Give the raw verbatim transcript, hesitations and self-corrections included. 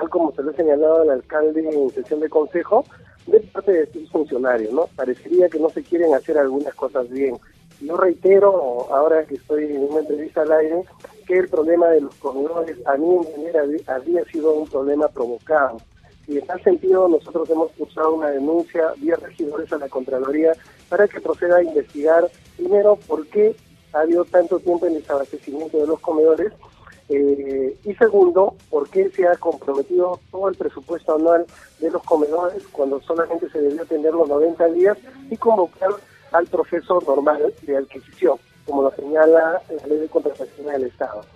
como se lo ha señalado al alcalde en sesión de consejo, de parte de estos funcionarios, ¿no? Parecería que no se quieren hacer algunas cosas bien. Yo reitero, ahora que estoy en una entrevista al aire, que el problema de los comedores, a mi entender, había sido un problema provocado. Y en tal sentido, nosotros hemos cursado una denuncia vía regidores a la Contraloría para que proceda a investigar, primero, por qué ha habido tanto tiempo en desabastecimiento de los comedores, eh, y segundo, por qué se ha comprometido todo el presupuesto anual de los comedores cuando solamente se debió atender los noventa días y convocar al proceso normal de adquisición, como lo señala la Ley de Contratación del Estado.